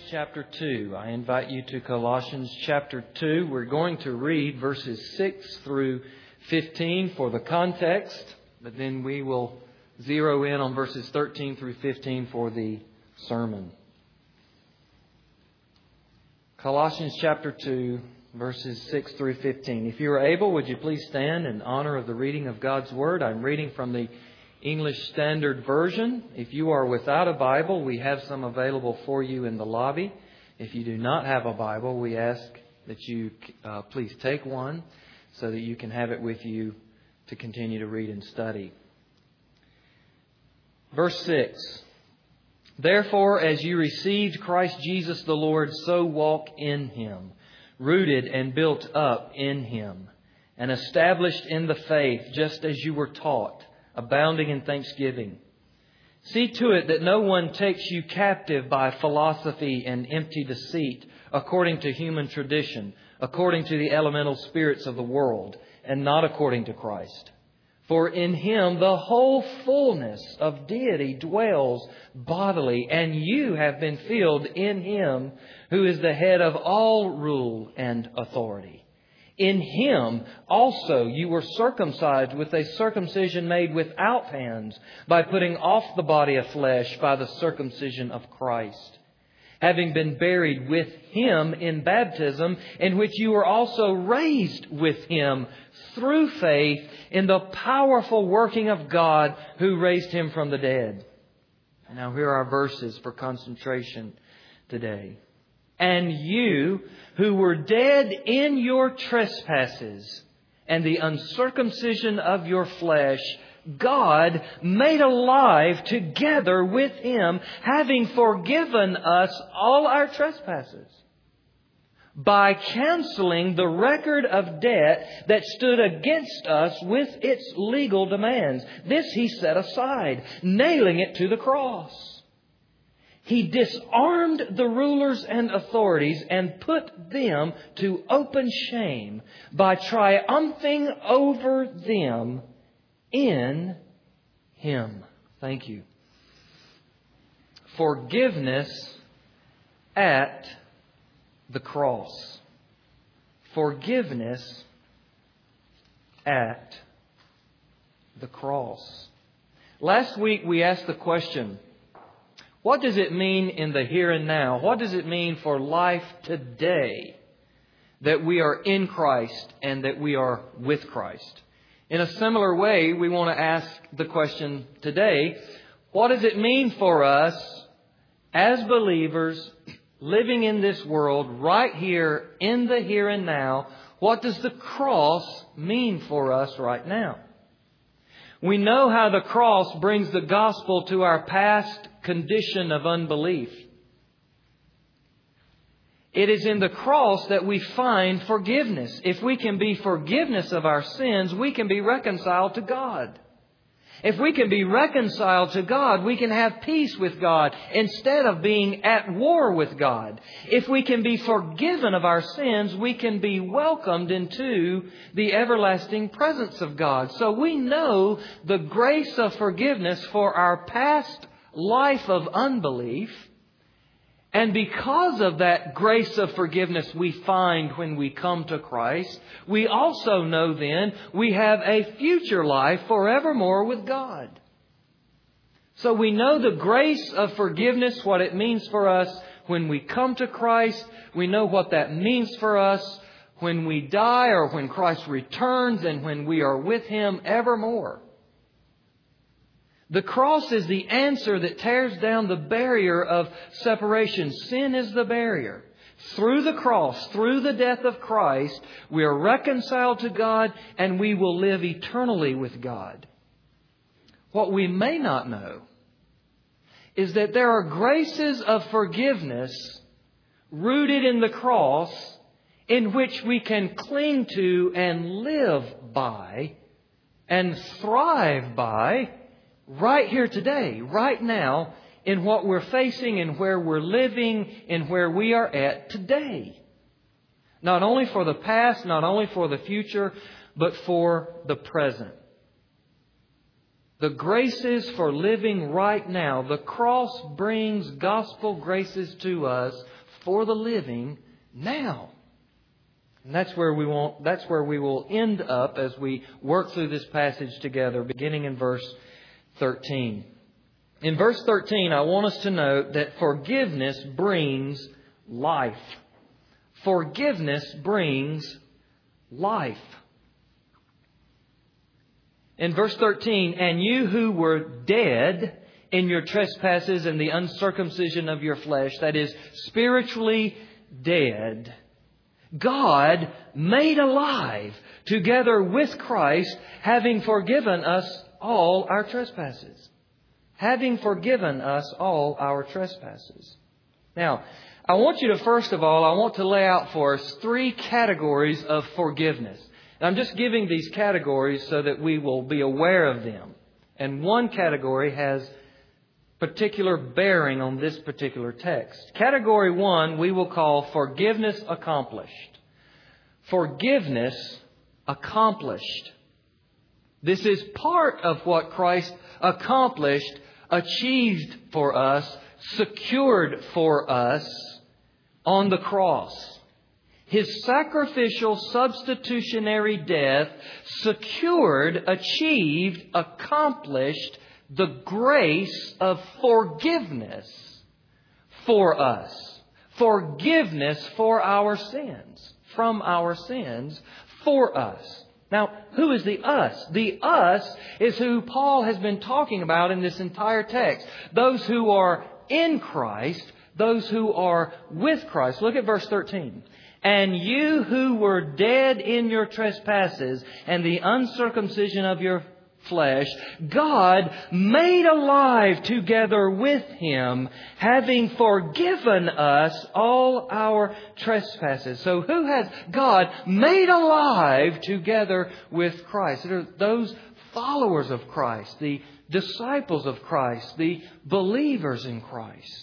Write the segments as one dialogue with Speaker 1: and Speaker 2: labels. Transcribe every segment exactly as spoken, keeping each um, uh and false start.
Speaker 1: chapter two. I invite you to Colossians chapter two. We're going to read verses six through fifteen for the context, but then we will zero in on verses thirteen through fifteen for the sermon. Colossians chapter two, verses six through fifteen. If you are able, would you please stand in honor of the reading of God's Word? I'm reading from the English Standard Version. If you are without a Bible, we have some available for you in the lobby. If you do not have a Bible, we ask that you uh, please take one so that you can have it with you to continue to read and study. Verse six. Therefore, as you received Christ Jesus the Lord, so walk in Him, rooted and built up in Him, and established in the faith, just as you were taught, abounding in thanksgiving. See to it that no one takes you captive by philosophy and empty deceit, according to human tradition, according to the elemental spirits of the world, and not according to Christ. For in Him the whole fullness of deity dwells bodily, and you have been filled in Him who is the head of all rule and authority. In Him also you were circumcised with a circumcision made without hands, by putting off the body of flesh by the circumcision of Christ, having been buried with Him in baptism, in which you were also raised with Him through faith in the powerful working of God who raised Him from the dead. Now here are our verses for concentration today. And you who were dead in your trespasses and the uncircumcision of your flesh, God made alive together with Him, having forgiven us all our trespasses, by canceling the record of debt that stood against us with its legal demands. This He set aside, nailing it to the cross. He disarmed the rulers and authorities and put them to open shame by triumphing over them in Him. Thank you. Forgiveness at the cross. Forgiveness at the cross. Last week we asked the question, what does it mean in the here and now? What does it mean for life today that we are in Christ and that we are with Christ? In a similar way, we want to ask the question today, what does it mean for us as believers living in this world right here in the here and now? What does the cross mean for us right now? We know how the cross brings the gospel to our past condition of unbelief. It is in the cross that we find forgiveness. If we can be forgiveness of our sins, we can be reconciled to God. If we can be reconciled to God, we can have peace with God instead of being at war with God. If we can be forgiven of our sins, we can be welcomed into the everlasting presence of God. So we know the grace of forgiveness for our past life of unbelief. And because of that grace of forgiveness we find when we come to Christ, we also know then we have a future life forevermore with God. So we know the grace of forgiveness, what it means for us when we come to Christ. We know what that means for us when we die or when Christ returns and when we are with Him evermore. The cross is the answer that tears down the barrier of separation. Sin is the barrier. Through the cross, through the death of Christ, we are reconciled to God and we will live eternally with God. What we may not know is that there are graces of forgiveness rooted in the cross in which we can cling to and live by and thrive by right here today, right now, in what we're facing and where we're living and where we are at today. Not only for the past, not only for the future, but for the present. The graces for living right now. The cross brings gospel graces to us for the living now. And that's where we want, that's where we will end up as we work through this passage together, beginning in verse thirteen. In verse thirteen, I want us to note that forgiveness brings life. Forgiveness brings life. In verse thirteen, and you who were dead in your trespasses and the uncircumcision of your flesh, that is, spiritually dead, God made alive together with Christ, having forgiven us all our trespasses. Having forgiven us all our trespasses. Now, I want you to, first of all, I want to lay out for us three categories of forgiveness. And I'm just giving these categories so that we will be aware of them. And one category has particular bearing on this particular text. Category one we will call forgiveness accomplished. Forgiveness accomplished. This is part of what Christ accomplished, achieved for us, secured for us on the cross. His sacrificial substitutionary death secured, achieved, accomplished the grace of forgiveness for us. Forgiveness for our sins, from our sins, for us. Now, who is the us? The us is who Paul has been talking about in this entire text. Those who are in Christ, those who are with Christ. Look at verse thirteen. And you who were dead in your trespasses and the uncircumcision of your flesh, God made alive together with Him, having forgiven us all our trespasses. So who has God made alive together with Christ? It are those followers of Christ, the disciples of Christ, the believers in Christ.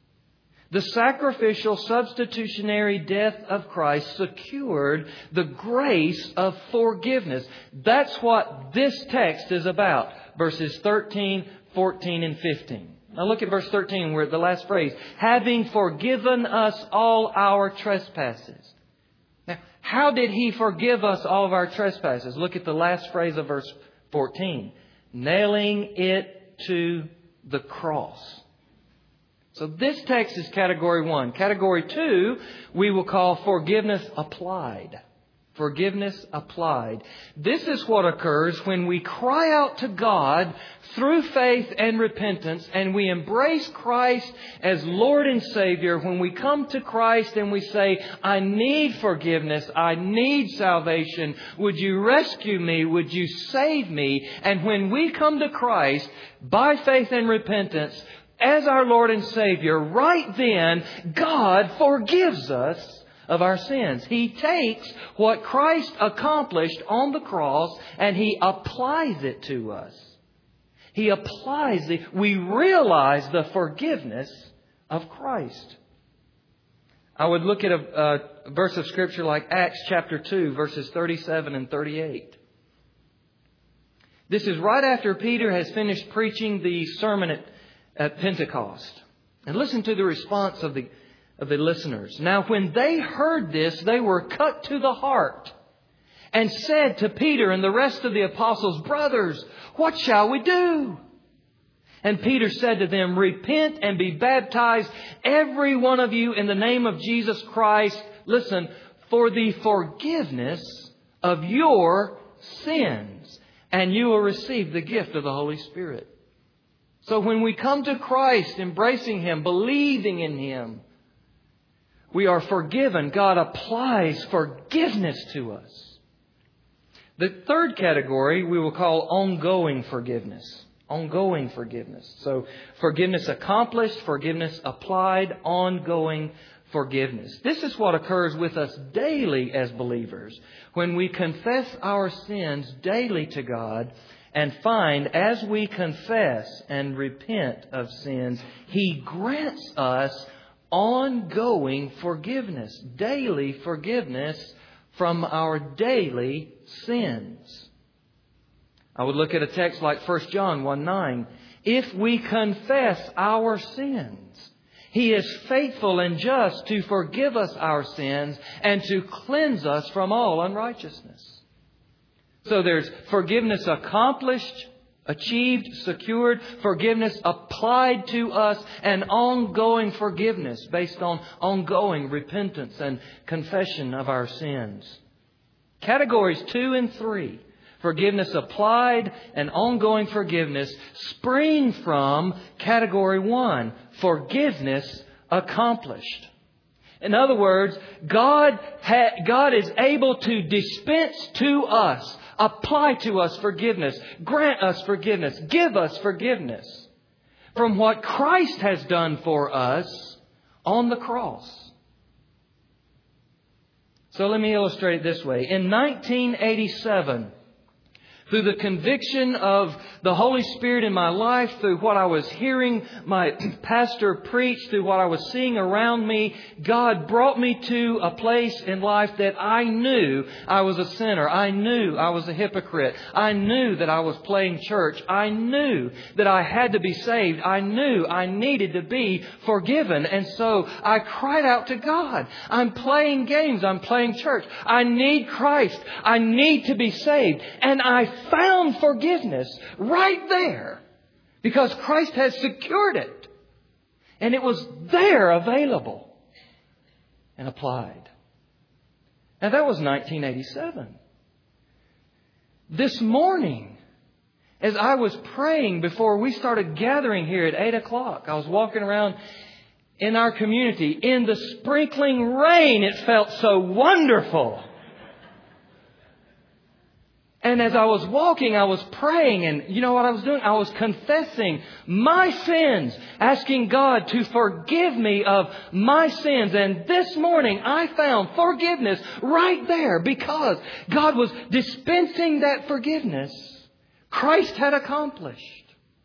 Speaker 1: The sacrificial substitutionary death of Christ secured the grace of forgiveness. That's what this text is about. Verses thirteen, fourteen, and fifteen. Now look at verse thirteen, where the last phrase, having forgiven us all our trespasses. Now, how did He forgive us all of our trespasses? Look at the last phrase of verse fourteen. Nailing it to the cross. So this text is category one. Category two, we will call forgiveness applied. Forgiveness applied. This is what occurs when we cry out to God through faith and repentance, and we embrace Christ as Lord and Savior. When we come to Christ and we say, I need forgiveness, I need salvation, would you rescue me, would you save me? And when we come to Christ by faith and repentance, as our Lord and Savior, right then, God forgives us of our sins. He takes what Christ accomplished on the cross and He applies it to us. He applies it. We realize the forgiveness of Christ. I would look at a, a verse of Scripture like Acts chapter two, verses thirty-seven and thirty-eight. This is right after Peter has finished preaching the sermon at At Pentecost. And listen to the response of the, of the listeners. Now, when they heard this, they were cut to the heart and said to Peter and the rest of the apostles, brothers, what shall we do? And Peter said to them, repent and be baptized, every one of you, in the name of Jesus Christ, listen, for the forgiveness of your sins, and you will receive the gift of the Holy Spirit. So when we come to Christ, embracing Him, believing in Him, we are forgiven. God applies forgiveness to us. The third category we will call ongoing forgiveness. Ongoing forgiveness. So forgiveness accomplished, forgiveness applied, ongoing forgiveness. This is what occurs with us daily as believers. When we confess our sins daily to God, and find, as we confess and repent of sins, He grants us ongoing forgiveness, daily forgiveness from our daily sins. I would look at a text like First John one nine. If we confess our sins, He is faithful and just to forgive us our sins and to cleanse us from all unrighteousness. So there's forgiveness accomplished, achieved, secured, forgiveness applied to us, and ongoing forgiveness based on ongoing repentance and confession of our sins. Categories two and three, forgiveness applied and ongoing forgiveness, spring from category one, forgiveness accomplished. In other words, God ha- God is able to dispense to us, apply to us forgiveness, grant us forgiveness, give us forgiveness from what Christ has done for us on the cross. So let me illustrate it this way. In nineteen eighty-seven, through the conviction of the Holy Spirit in my life, through what I was hearing my pastor preach, through what I was seeing around me, God brought me to a place in life that I knew I was a sinner. I knew I was a hypocrite. I knew that I was playing church. I knew that I had to be saved. I knew I needed to be forgiven. And so I cried out to God. I'm playing games. I'm playing church. I need Christ. I need to be saved. And I found forgiveness right there because Christ has secured it. And it was there available and applied. Now that was nineteen eighty-seven. This morning, as I was praying before we started gathering here at eight o'clock, I was walking around in our community in the sprinkling rain. It felt so wonderful. And as I was walking, I was praying, and you know what I was doing? I was confessing my sins, asking God to forgive me of my sins. And this morning I found forgiveness right there because God was dispensing that forgiveness Christ had accomplished.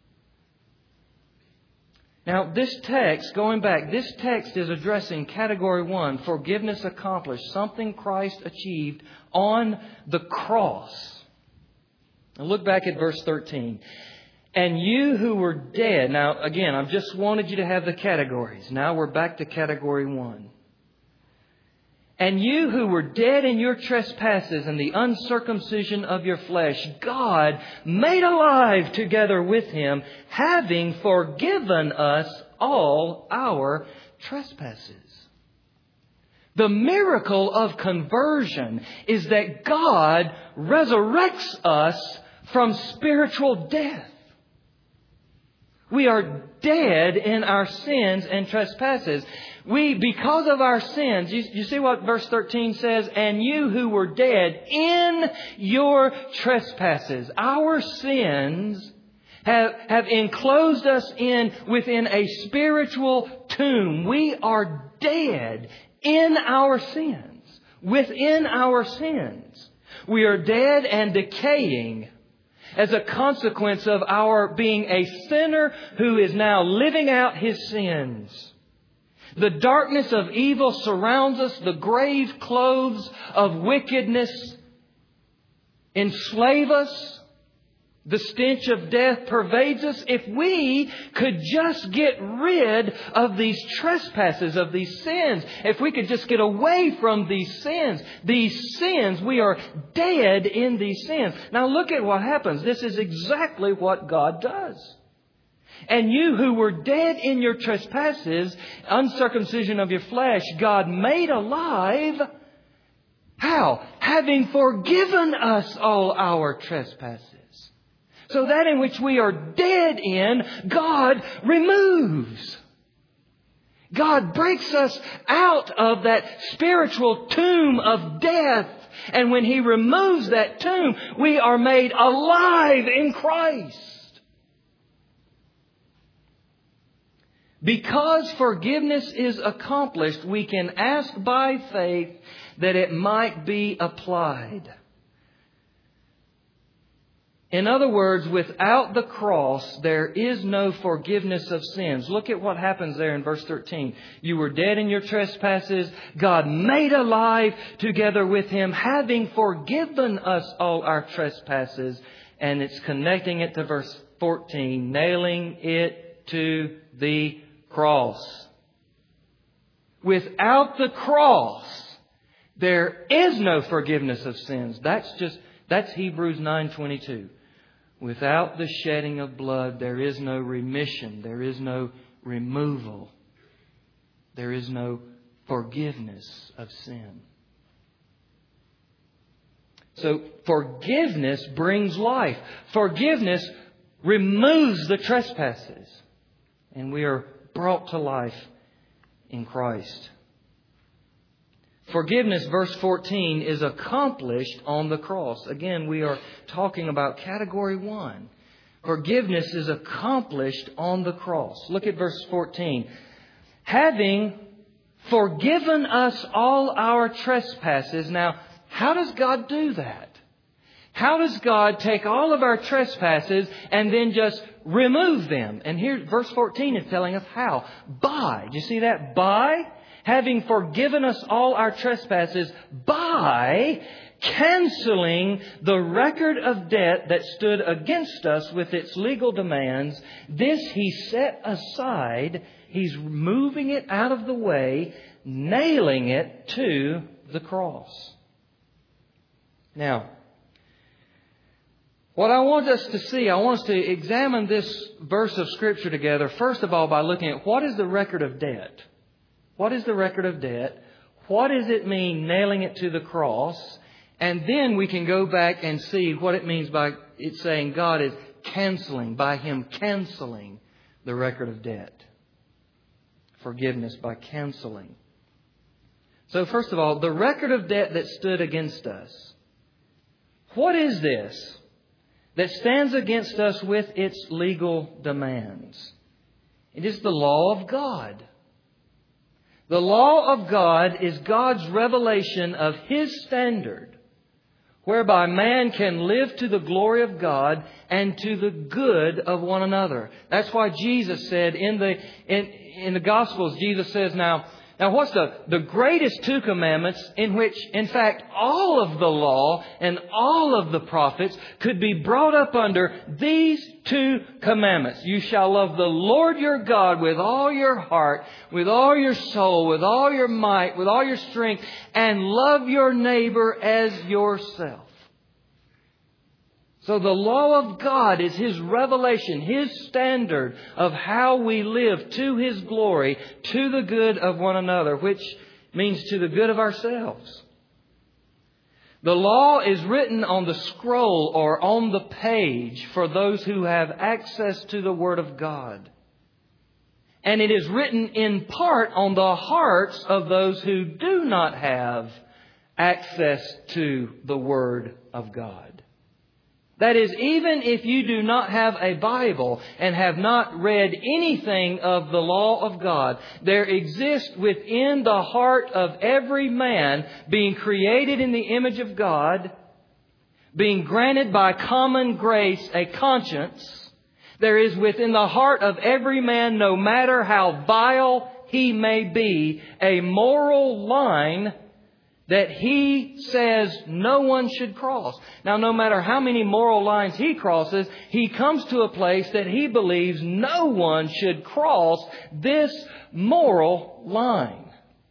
Speaker 1: Now, this text, going back, this text is addressing category one, forgiveness accomplished, something Christ achieved on the cross. Now look back at verse thirteen. And you who were dead. Now, again, I've just wanted you to have the categories. Now we're back to category one. And you who were dead in your trespasses and the uncircumcision of your flesh, God made alive together with Him, having forgiven us all our trespasses. The miracle of conversion is that God resurrects us from spiritual death. We are dead in our sins and trespasses. We, because of our sins, you, you see what verse thirteen says? And you who were dead in your trespasses. Our sins have, have enclosed us in within a spiritual tomb. We are dead in our sins, within our sins. We are dead and decaying as a consequence of our being a sinner who is now living out his sins. The darkness of evil surrounds us. The grave clothes of wickedness enslave us. The stench of death pervades us. If we could just get rid of these trespasses, of these sins, if we could just get away from these sins, these sins, we are dead in these sins. Now look at what happens. This is exactly what God does. And you who were dead in your trespasses, uncircumcision of your flesh, God made alive. How? Having forgiven us all our trespasses. So that in which we are dead in, God removes. God breaks us out of that spiritual tomb of death. And when He removes that tomb, we are made alive in Christ. Because forgiveness is accomplished, we can ask by faith that it might be applied. In other words, without the cross, there is no forgiveness of sins. Look at what happens there in verse thirteen. You were dead in your trespasses. God made alive together with Him, having forgiven us all our trespasses. And it's connecting it to verse fourteen, nailing it to the cross. Without the cross, there is no forgiveness of sins. That's just, that's Hebrews nine twenty-two. Without the shedding of blood, there is no remission. There is no removal. There is no forgiveness of sin. So forgiveness brings life. Forgiveness removes the trespasses. And we are brought to life in Christ. Forgiveness, verse fourteen, is accomplished on the cross. Again, we are talking about category one. Forgiveness is accomplished on the cross. Look at verse fourteen. Having forgiven us all our trespasses. Now, how does God do that? How does God take all of our trespasses and then just remove them? And here, verse fourteen is telling us how. By. Do you see that? By. Having forgiven us all our trespasses by canceling the record of debt that stood against us with its legal demands. This He set aside. He's moving it out of the way, nailing it to the cross. Now, what I want us to see, I want us to examine this verse of Scripture together, first of all, by looking at what is the record of debt. What is the record of debt? What does it mean nailing it to the cross? And then we can go back and see what it means by it saying God is canceling, by Him canceling the record of debt. Forgiveness by canceling. So first of all, the record of debt that stood against us. What is this that stands against us with its legal demands? It is the law of God. The law of God is God's revelation of His standard, whereby man can live to the glory of God and to the good of one another. That's why Jesus said in the in, in the Gospels, Jesus says, now, now what's the, the greatest two commandments in which, in fact, all of the law and all of the prophets could be brought up under these two commandments. You shall love the Lord your God with all your heart, with all your soul, with all your might, with all your strength, and love your neighbor as yourself. So the law of God is His revelation, His standard of how we live to His glory, to the good of one another, which means to the good of ourselves. The law is written on the scroll or on the page for those who have access to the Word of God. And it is written in part on the hearts of those who do not have access to the Word of God. That is, even if you do not have a Bible and have not read anything of the law of God, there exists within the heart of every man, being created in the image of God, being granted by common grace a conscience. There is within the heart of every man, no matter how vile he may be, a moral line that he says no one should cross. Now, no matter how many moral lines he crosses, he comes to a place that he believes no one should cross this moral line.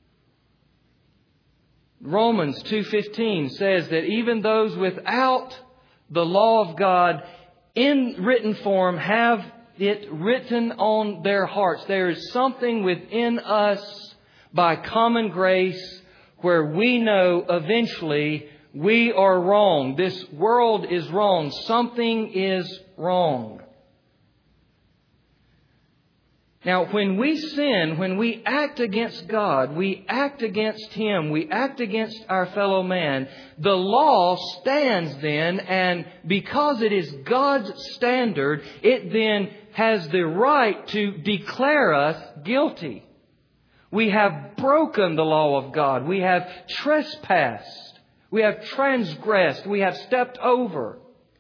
Speaker 1: Romans two fifteen says that even those without the law of God in written form have it written on their hearts. There is something within us by common grace where we know eventually we are wrong. This world is wrong. Something is wrong. Now, when we sin, when we act against God, we act against Him, we act against our fellow man, the law stands then, and because it is God's standard, it then has the right to declare us guilty. We have broken the law of God. We have trespassed. We have transgressed. We have stepped over.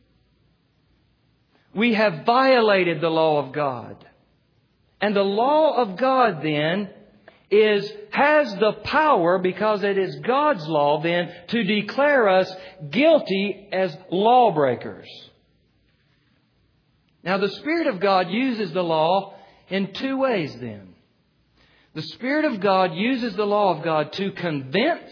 Speaker 1: We have violated the law of God. And the law of God then is has the power, because it is God's law then, to declare us guilty as lawbreakers. Now, the Spirit of God uses the law in two ways then. The Spirit of God uses the law of God to convince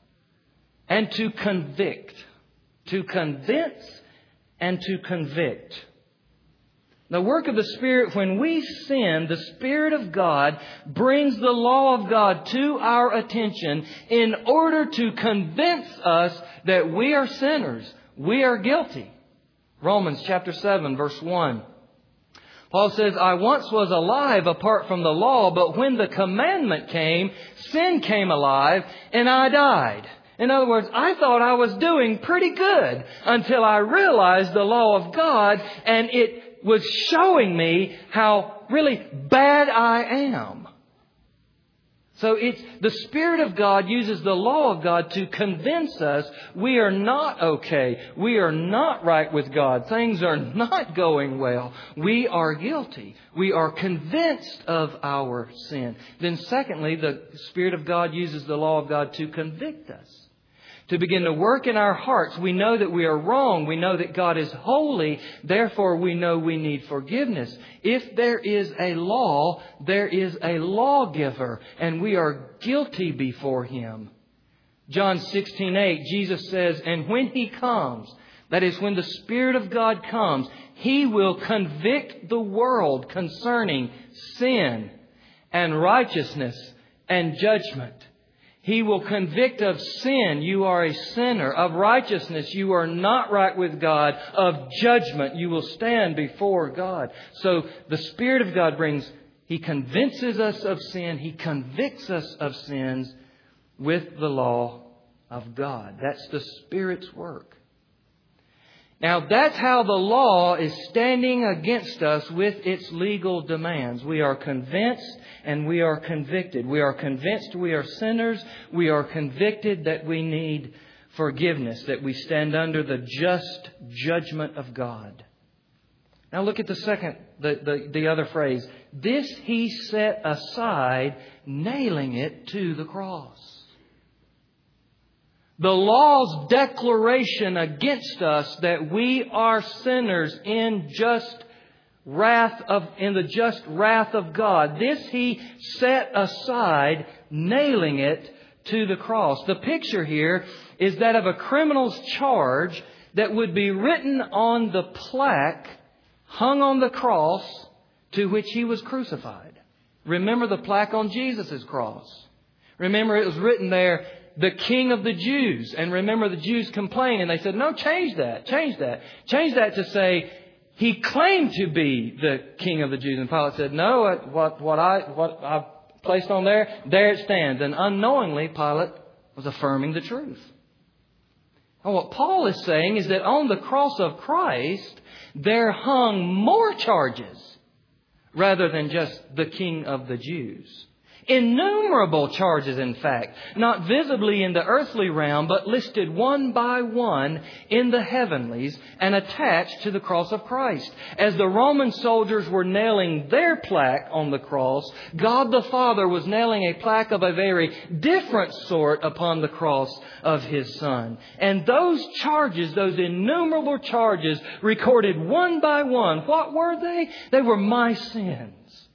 Speaker 1: and to convict. To convince and to convict. The work of the Spirit, when we sin, the Spirit of God brings the law of God to our attention in order to convince us that we are sinners. We are guilty. Romans chapter seven, verse one. Paul says, I once was alive apart from the law, but when the commandment came, sin came alive and I died. In other words, I thought I was doing pretty good until I realized the law of God, and it was showing me how really bad I am. So it's the Spirit of God uses the law of God to convince us we are not okay. We are not right with God. Things are not going well. We are guilty. We are convinced of our sin. Then secondly, the Spirit of God uses the law of God to convict us. To begin to work in our hearts. We know that we are wrong. We know that God is holy. Therefore, we know we need forgiveness. If there is a law, there is a lawgiver, and we are guilty before Him. John sixteen eight, Jesus says, and when He comes, that is when the Spirit of God comes, He will convict the world concerning sin and righteousness and judgment. He will convict of sin, you are a sinner. Of righteousness, you are not right with God. Of judgment, you will stand before God. So the Spirit of God brings, He convinces us of sin. He convicts us of sins with the law of God. That's the Spirit's work. Now, that's how the law is standing against us with its legal demands. We are convinced and we are convicted. We are convinced we are sinners. We are convicted that we need forgiveness, that we stand under the just judgment of God. Now look at the second, the, the, the other phrase. This He set aside, nailing it to the cross. The law's declaration against us that we are sinners in just wrath of, in the just wrath of God. This He set aside, nailing it to the cross. The picture here is that of a criminal's charge that would be written on the plaque hung on the cross to which He was crucified. Remember the plaque on Jesus' cross. Remember it was written there, the King of the Jews. And remember the Jews complained and they said, no, change that, change that. Change that to say, He claimed to be the King of the Jews. And Pilate said, no, what, what, I, what I've placed on there, there it stands. And unknowingly, Pilate was affirming the truth. And what Paul is saying is that on the cross of Christ, there hung more charges rather than just the King of the Jews. Innumerable charges, in fact, not visibly in the earthly realm, but listed one by one in the heavenlies and attached to the cross of Christ. As the Roman soldiers were nailing their plaque on the cross, God the Father was nailing a plaque of a very different sort upon the cross of His Son. And those charges, those innumerable charges, recorded one by one, what were they? They were my sins.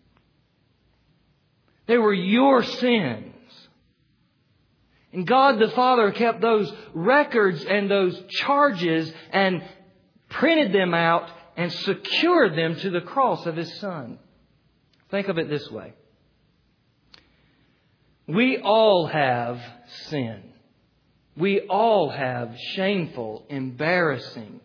Speaker 1: They were your sins. And God the Father kept those records and those charges and printed them out and secured them to the cross of His Son. Think of it this way. We all have sin. We all have shameful, embarrassing,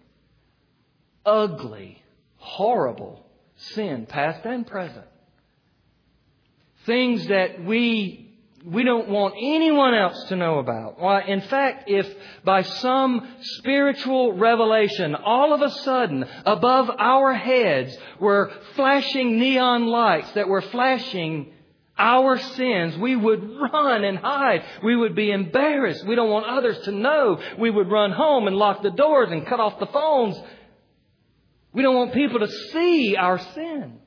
Speaker 1: ugly, horrible sin, past and present. Things that we we don't want anyone else to know about. Why, in fact, if by some spiritual revelation, all of a sudden, above our heads were flashing neon lights that were flashing our sins, we would run and hide. We would be embarrassed. We don't want others to know. We would run home and lock the doors and cut off the phones. We don't want people to see our sin.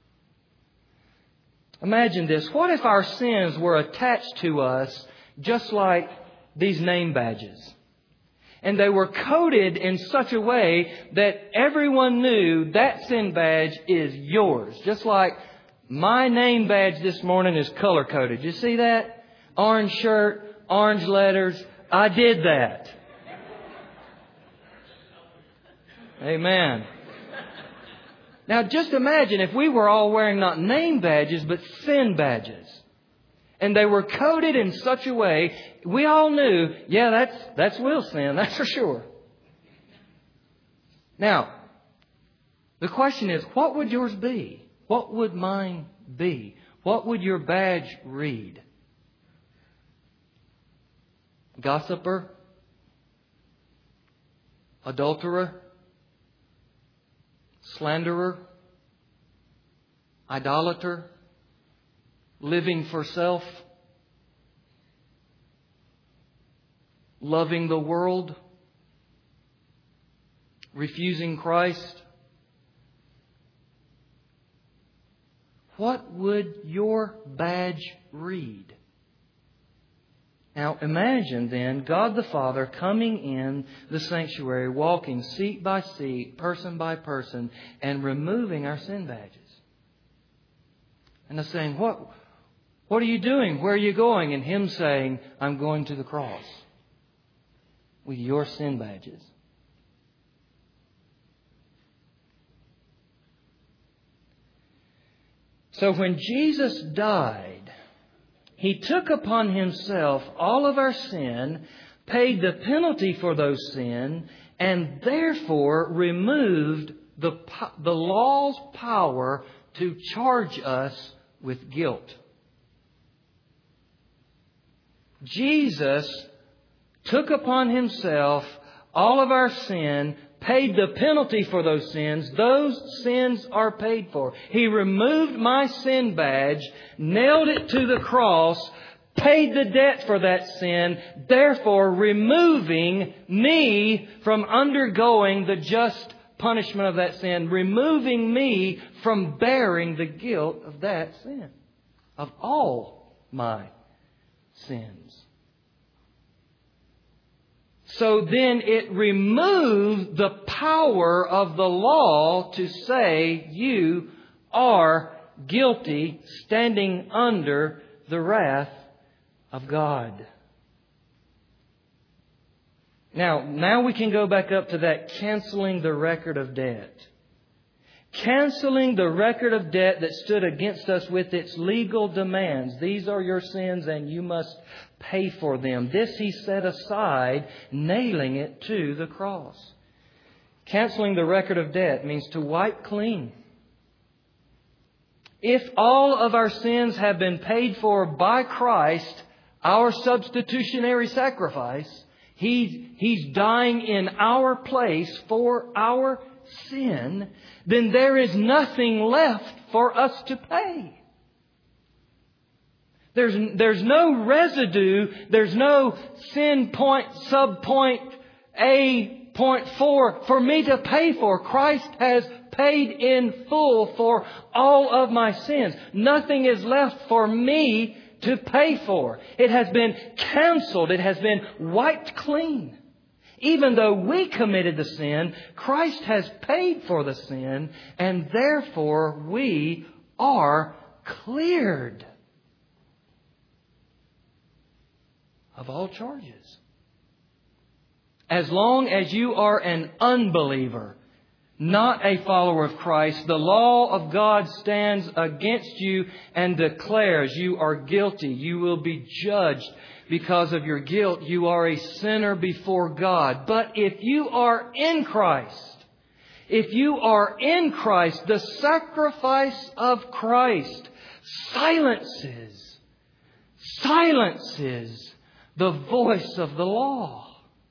Speaker 1: Imagine this. What if our sins were attached to us just like these name badges? And they were coded in such a way that everyone knew that sin badge is yours. Just like My name badge this morning is color-coded. You see that? Orange shirt, orange letters. I did that. Amen. Now just imagine if we were all wearing not name badges, but sin badges. And they were coded in such a way, we all knew, yeah, that's, that's Will's sin, that's for sure. Now, the question is, what would yours be? What would mine be? What would your badge read? Gossiper? Adulterer? Slanderer? Idolater? Living for self? Loving the world? Refusing Christ? What would your badge read? Now imagine then God the Father coming in the sanctuary, walking seat by seat, person by person, and removing our sin badges. And us saying, what, what are you doing? Where are you going? And Him saying, I'm going to the cross with your sin badges. So when Jesus died, He took upon Himself all of our sin, paid the penalty for those sin, and therefore removed the, the law's power to charge us with guilt. Jesus took upon Himself all of our sin, paid the penalty for those sins. Those sins are paid for. He removed my sin badge, nailed it to the cross, paid the debt for that sin, therefore removing me from undergoing the just punishment of that sin, removing me from bearing the guilt of that sin, of all my sins. So then it removed the power of the law to say you are guilty, standing under the wrath of God. Now, now we can go back up to that canceling the record of debt. Canceling the record of debt that stood against us with its legal demands. These are your sins and you must pay for them. This He set aside, nailing it to the cross. Canceling the record of debt means to wipe clean. If all of our sins have been paid for by Christ, our substitutionary sacrifice, He's, He's dying in our place for our sin, then there is nothing left for us to pay. There's, there's no residue. There's no sin point, sub point A point four for me to pay for. Christ has paid in full for all of my sins. Nothing is left for me to pay for. It has been canceled. It has been wiped clean. Even though we committed the sin, Christ has paid for the sin, and therefore we are cleared of all charges. As long as you are an unbeliever, not a follower of Christ, the law of God stands against you and declares you are guilty. You will be judged because of your guilt. You are a sinner before God. But if you are in Christ, if you are in Christ, the sacrifice of Christ silences, silences the voice of the law.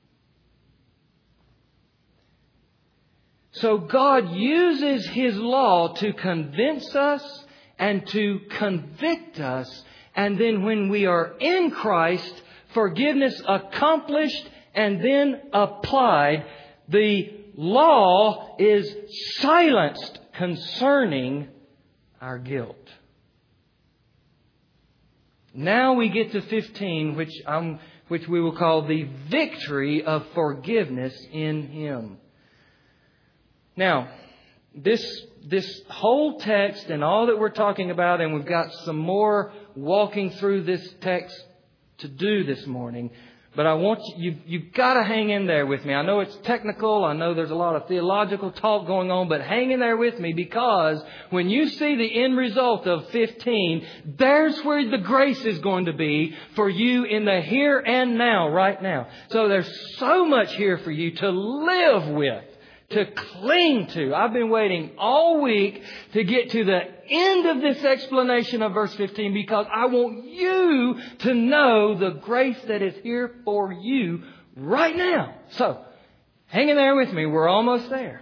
Speaker 1: So God uses His law to convince us and to convict us. And then when we are in Christ, forgiveness accomplished and then applied, the law is silenced concerning our guilt. Now we get to fifteen, which, um, which we will call the victory of forgiveness in Him. Now, this, this whole text and all that we're talking about, and we've got some more walking through this text to do this morning. But I want you, you, you've got to hang in there with me. I know it's technical. I know there's a lot of theological talk going on, but hang in there with me, because when you see the end result of fifteen, there's where the grace is going to be for you in the here and now, right now. So there's so much here for you to live with, to cling to. I've been waiting all week to get to the end of this explanation of verse fifteen, because I want you to know the grace that is here for you right now. So, hang in there with me. We're almost there.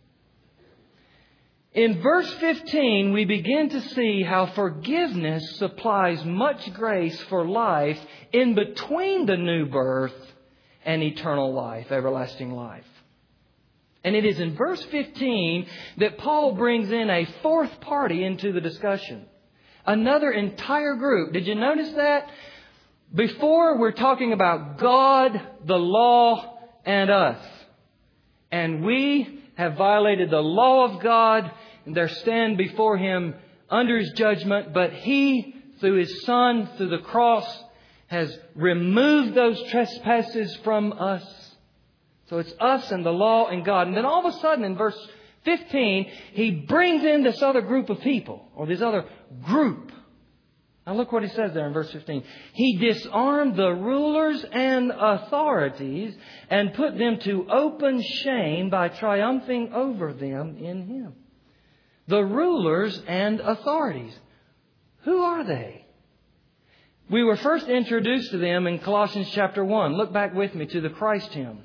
Speaker 1: In verse fifteen, we begin to see how forgiveness supplies much grace for life in between the new birth and eternal life, everlasting life. And it is in verse fifteen that Paul brings in a fourth party into the discussion. Another entire group. Did you notice that? Before, we're talking about God, the law, and us. And we have violated the law of God, and there stand before Him under His judgment. But He, through His Son, through the cross, has removed those trespasses from us. So it's us and the law and God. And then all of a sudden in verse fifteen, he brings in this other group of people, or this other group. Now look what he says there in verse fifteen. He disarmed the rulers and authorities and put them to open shame by triumphing over them in Him. The rulers and authorities. Who are they? We were first introduced to them in Colossians chapter one. Look back with me to the Christ hymn.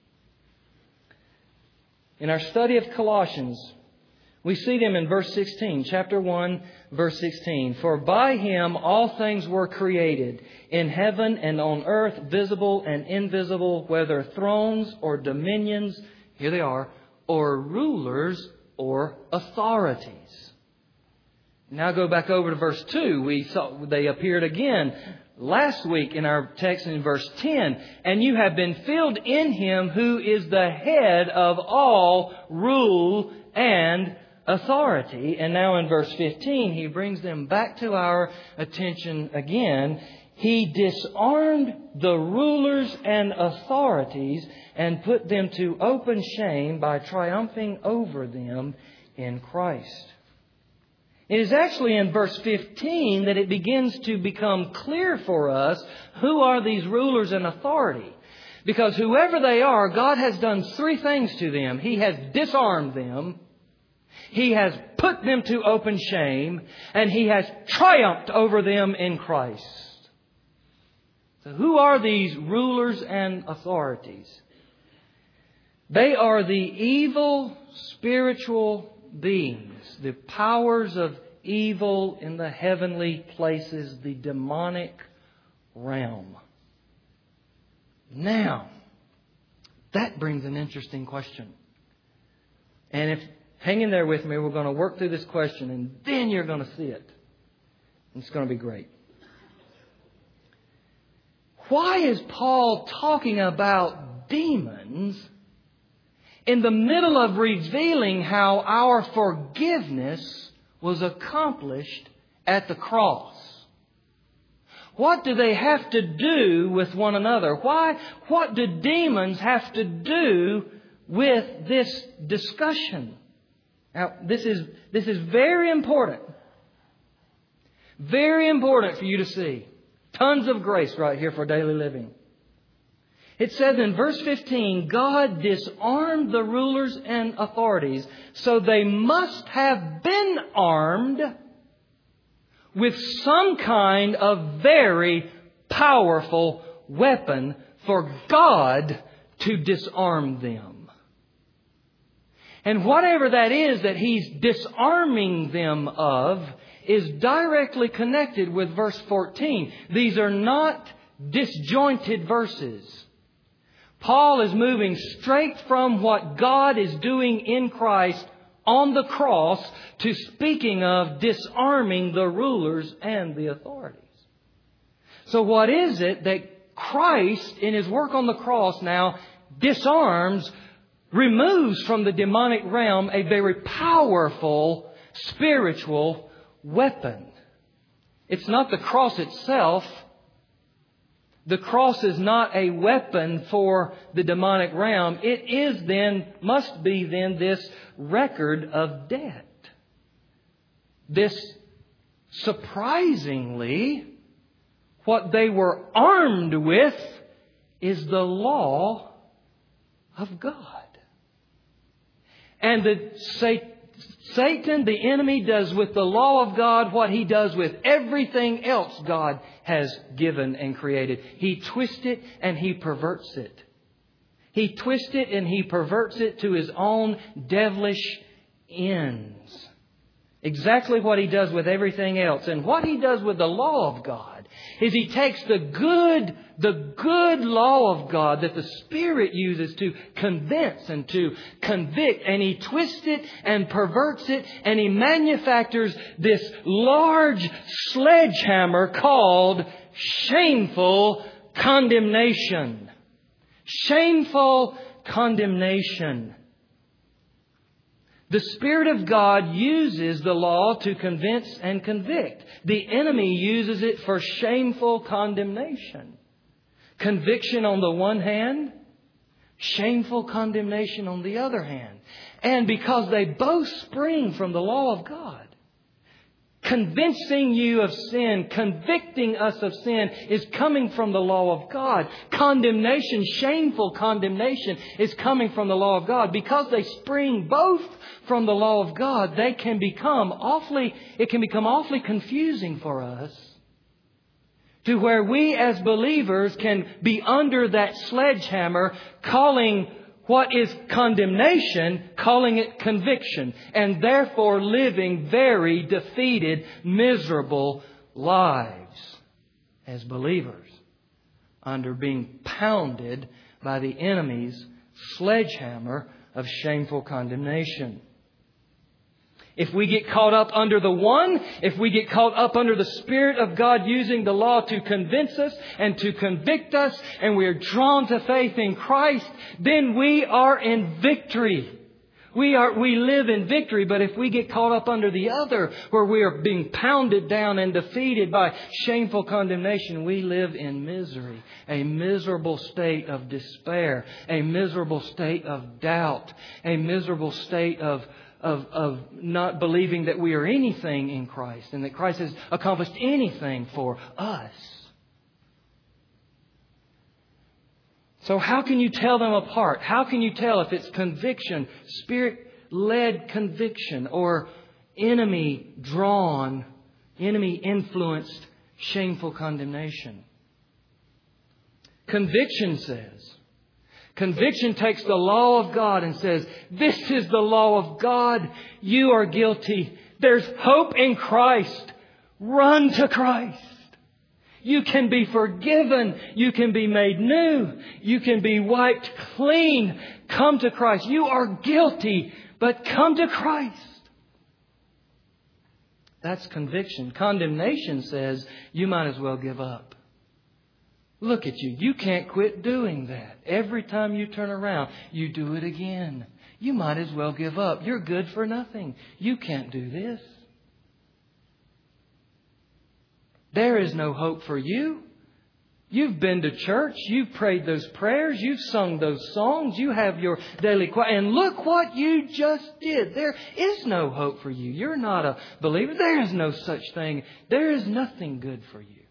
Speaker 1: In our study of Colossians, we see them in verse sixteen, chapter one, verse sixteen. For by Him all things were created, in heaven and on earth, visible and invisible, whether thrones or dominions, here they are, or rulers or authorities. Now go back over to verse two. We saw they appeared again last week in our text in verse ten. And you have been filled in Him who is the head of all rule and authority. And now in verse fifteen, he brings them back to our attention again. He disarmed the rulers and authorities and put them to open shame by triumphing over them in Christ. It is actually in verse fifteen that it begins to become clear for us who are these rulers and authority. Because whoever they are, God has done three things to them. He has disarmed them. He has put them to open shame. And He has triumphed over them in Christ. So who are these rulers and authorities? They are the evil spiritual beings, the powers of evil in the heavenly places, the demonic realm. Now, that brings an interesting question. And if hang in there with me, we're going to work through this question, and then you're going to see it. It's going to be great. Why is Paul talking about demons in the middle of revealing how our forgiveness was accomplished at the cross? What do they have to do with one another? Why? What do demons have to do with this discussion? Now, this is, this is very important. Very important for you to see. Tons of grace right here for daily living. It says in verse fifteen, God disarmed the rulers and authorities, so they must have been armed with some kind of very powerful weapon for God to disarm them. And whatever that is that He's disarming them of is directly connected with verse fourteen. These are not disjointed verses. Paul is moving straight from what God is doing in Christ on the cross to speaking of disarming the rulers and the authorities. So what is it that Christ in His work on the cross now disarms removes from the demonic realm a very powerful spiritual weapon. It's not the cross itself. The cross is not a weapon for the demonic realm. It is then, must be then, this record of debt. This, surprisingly, what they were armed with is the law of God. And the Satan, the enemy, does with the law of God what he does with everything else God has given and created. He twists it and he perverts it. He twists it and he perverts it to his own devilish ends. Exactly what he does with everything else. And what he does with the law of God is he takes the good, the good law of God that the Spirit uses to convince and to convict, and he twists it and perverts it, and he manufactures this large sledgehammer called shameful condemnation. Shameful condemnation. The Spirit of God uses the law to convince and convict. The enemy uses it for shameful condemnation. Conviction on the one hand, shameful condemnation on the other hand. And because they both spring from the law of God, convincing you of sin, convicting us of sin is coming from the law of God. Condemnation, shameful condemnation is coming from the law of God. Because they spring both from the law of God, they can become awfully, it can become awfully confusing for us, to where we as believers can be under that sledgehammer, calling what is condemnation, calling it conviction, and therefore living very defeated, miserable lives as believers under being pounded by the enemy's sledgehammer of shameful condemnation. If we get caught up under the one, if we get caught up under the Spirit of God using the law to convince us and to convict us, and we are drawn to faith in Christ, then we are in victory. We are, we live in victory. But if we get caught up under the other, where we are being pounded down and defeated by shameful condemnation, we live in misery, a miserable state of despair, a miserable state of doubt, a miserable state of Of, of not believing that we are anything in Christ and that Christ has accomplished anything for us. So how can you tell them apart? How can you tell if it's conviction, Spirit-led conviction, or enemy-drawn, enemy-influenced, shameful condemnation? Conviction says, Conviction takes the law of God and says, this is the law of God. You are guilty. There's hope in Christ. Run to Christ. You can be forgiven. You can be made new. You can be wiped clean. Come to Christ. You are guilty, but come to Christ. That's conviction. Condemnation says you might as well give up. Look at you. You can't quit doing that. Every time you turn around, you do it again. You might as well give up. You're good for nothing. You can't do this. There is no hope for you. You've been to church. You've prayed those prayers. You've sung those songs. You have your daily quiet. And look what you just did. There is no hope for you. You're not a believer. There is no such thing. There is nothing good for you.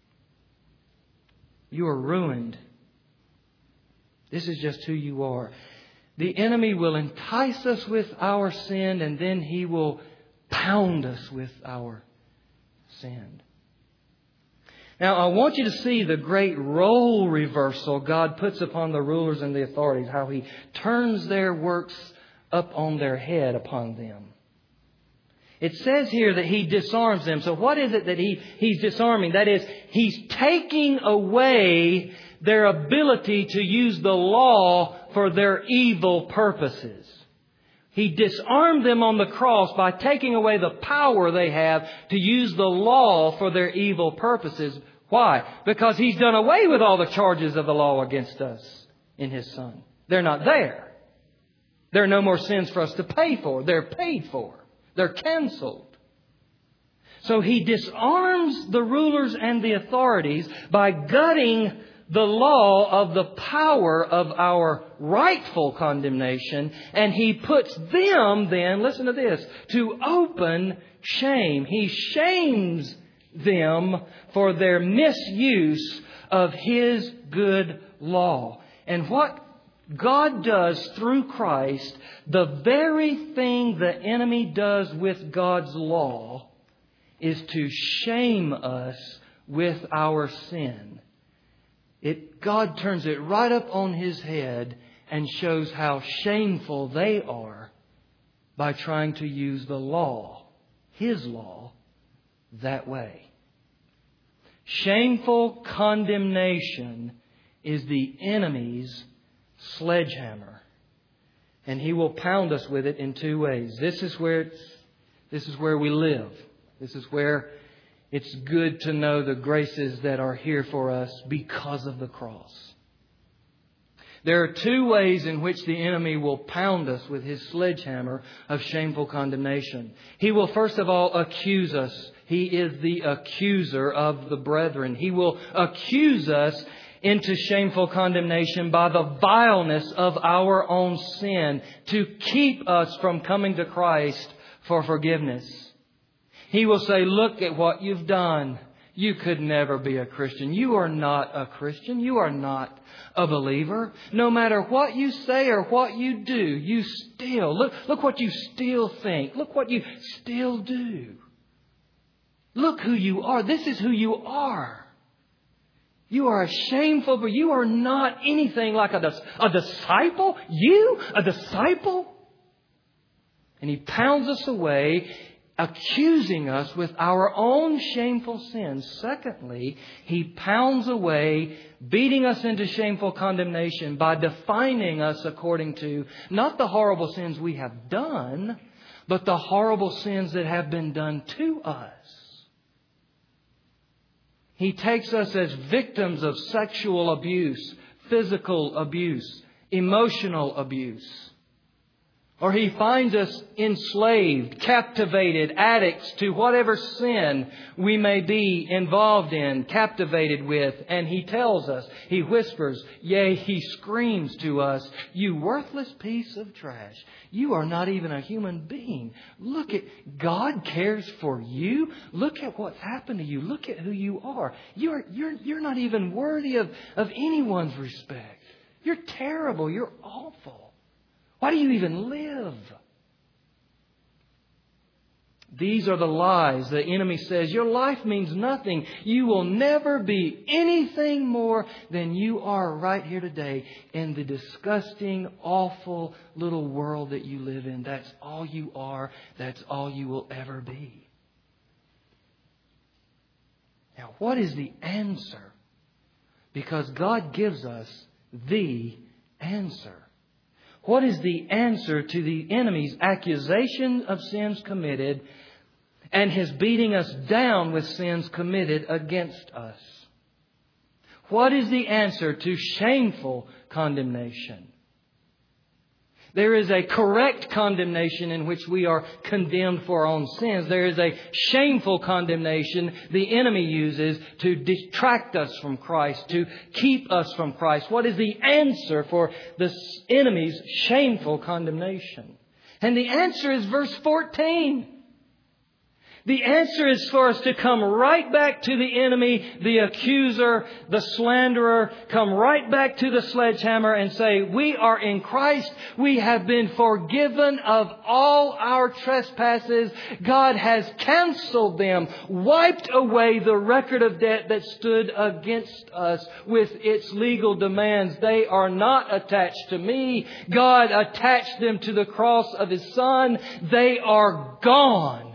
Speaker 1: You are ruined. This is just who you are. The enemy will entice us with our sin, and then he will pound us with our sin. Now, I want you to see the great role reversal God puts upon the rulers and the authorities, how He turns their works up on their head upon them. It says here that He disarms them. So what is it that he, He's disarming? That is, He's taking away their ability to use the law for their evil purposes. He disarmed them on the cross by taking away the power they have to use the law for their evil purposes. Why? Because He's done away with all the charges of the law against us in His Son. They're not there. There are no more sins for us to pay for. They're paid for. They're canceled. So He disarms the rulers and the authorities by gutting the law of the power of our rightful condemnation. And He puts them then, listen to this, to open shame. He shames them for their misuse of His good law. And what God does through Christ, the very thing the enemy does with God's law, is to shame us with our sin. It, God turns it right up on His head and shows how shameful they are by trying to use the law, His law, that way. Shameful condemnation is the enemy's sledgehammer. And he will pound us with it in two ways. This is where it's, this is where we live. This is where it's good to know the graces that are here for us because of the cross. There are two ways in which the enemy will pound us with his sledgehammer of shameful condemnation. He will first of all accuse us. He is the accuser of the brethren. He will accuse us into shameful condemnation by the vileness of our own sin to keep us from coming to Christ for forgiveness. He will say, look at what you've done. You could never be a Christian. You are not a Christian. You are not a believer. No matter what you say or what you do, you still, look, look what you still think. Look what you still do. Look who you are. This is who you are. You are a shameful, but you are not anything like a, a disciple. You, a disciple? And he pounds us away, accusing us with our own shameful sins. Secondly, he pounds away, beating us into shameful condemnation by defining us according to not the horrible sins we have done, but the horrible sins that have been done to us. He takes us as victims of sexual abuse, physical abuse, emotional abuse. Or He finds us enslaved, captivated, addicts to whatever sin we may be involved in, captivated with. And He tells us, He whispers, yea, He screams to us, you worthless piece of trash. You are not even a human being. Look at, God cares for you. Look at what's happened to you. Look at who you are. You're, you're, you're not even worthy of, of anyone's respect. You're terrible. You're awful. Why do you even live? These are the lies. The enemy says, your life means nothing. You will never be anything more than you are right here today in the disgusting, awful little world that you live in. That's all you are. That's all you will ever be. Now, what is the answer? Because God gives us the answer. What is the answer to the enemy's accusation of sins committed and his beating us down with sins committed against us? What is the answer to shameful condemnation? There is a correct condemnation in which we are condemned for our own sins. There is a shameful condemnation the enemy uses to detract us from Christ, to keep us from Christ. What is the answer for the enemy's shameful condemnation? And the answer is verse fourteen. The answer is for us to come right back to the enemy, the accuser, the slanderer, come right back to the sledgehammer and say, we are in Christ. We have been forgiven of all our trespasses. God has canceled them, wiped away the record of debt that stood against us with its legal demands. They are not attached to me. God attached them to the cross of His Son. They are gone.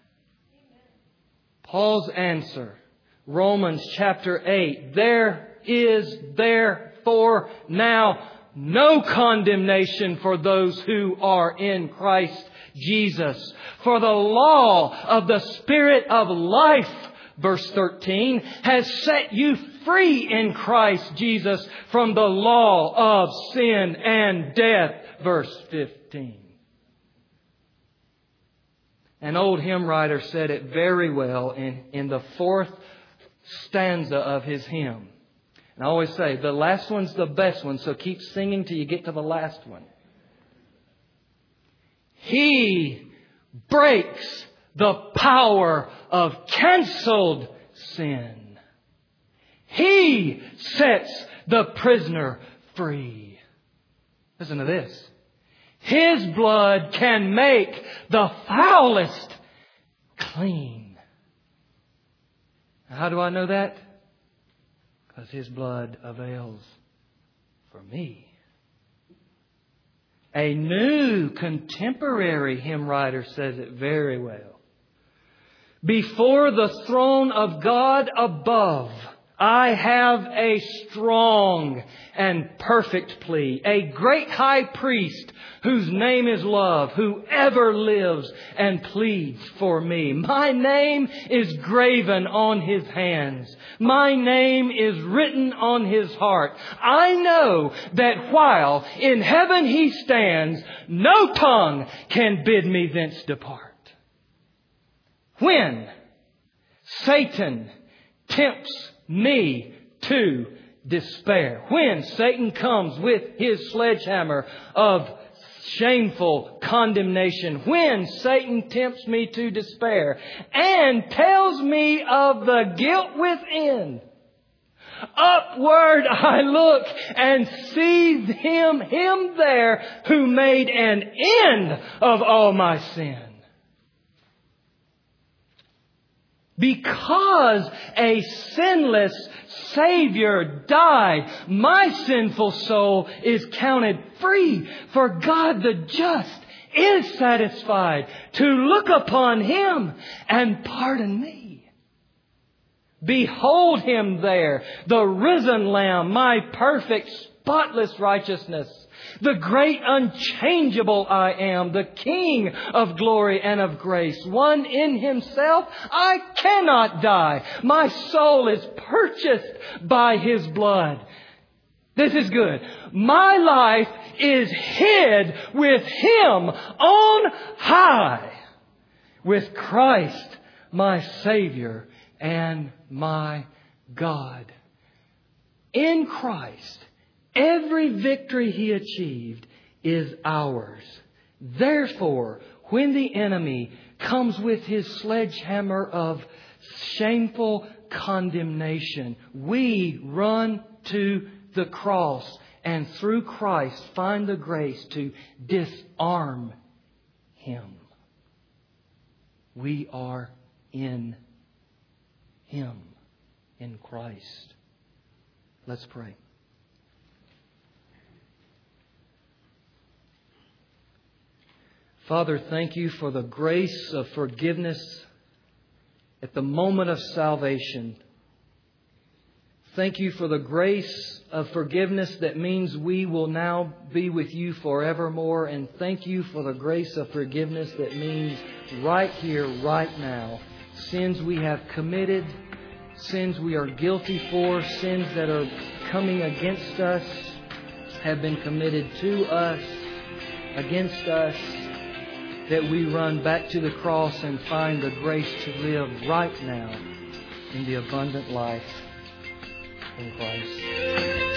Speaker 1: Paul's answer, Romans chapter eight, there is therefore now no condemnation for those who are in Christ Jesus. For the law of the Spirit of life, verse thirteen, has set you free in Christ Jesus from the law of sin and death, verse fifteen. thirteen. An old hymn writer said it very well in, in the fourth stanza of his hymn. And I always say, the last one's the best one, so keep singing till you get to the last one. He breaks the power of canceled sin. He sets the prisoner free. Listen to this. His blood can make the foulest clean. How do I know that? Because His blood avails for me. A new contemporary hymn writer says it very well. Before the throne of God above, I have a strong and perfect plea. A great high priest whose name is love, who ever lives and pleads for me. My name is graven on His hands. My name is written on His heart. I know that while in heaven He stands, no tongue can bid me thence depart. When Satan tempts me to despair, when Satan comes with his sledgehammer of shameful condemnation, when Satan tempts me to despair and tells me of the guilt within, upward I look and see Him, Him there who made an end of all my sin. Because a sinless Savior died, my sinful soul is counted free. For God the just is satisfied to look upon Him and pardon me. Behold Him there, the risen Lamb, my perfect, spotless righteousness. The great unchangeable I am, the King of glory and of grace. One in Himself, I cannot die. My soul is purchased by His blood. This is good. My life is hid with Him on high, with Christ my Savior and my God. In Christ, every victory He achieved is ours. Therefore, when the enemy comes with his sledgehammer of shameful condemnation, we run to the cross and through Christ find the grace to disarm him. We are in Him, in Christ. Let's pray. Father, thank You for the grace of forgiveness at the moment of salvation. Thank You for the grace of forgiveness that means we will now be with You forevermore. And thank You for the grace of forgiveness that means right here, right now, sins we have committed, sins we are guilty for, sins that are coming against us, have been committed to us, against us, that we run back to the cross and find the grace to live right now in the abundant life in Christ.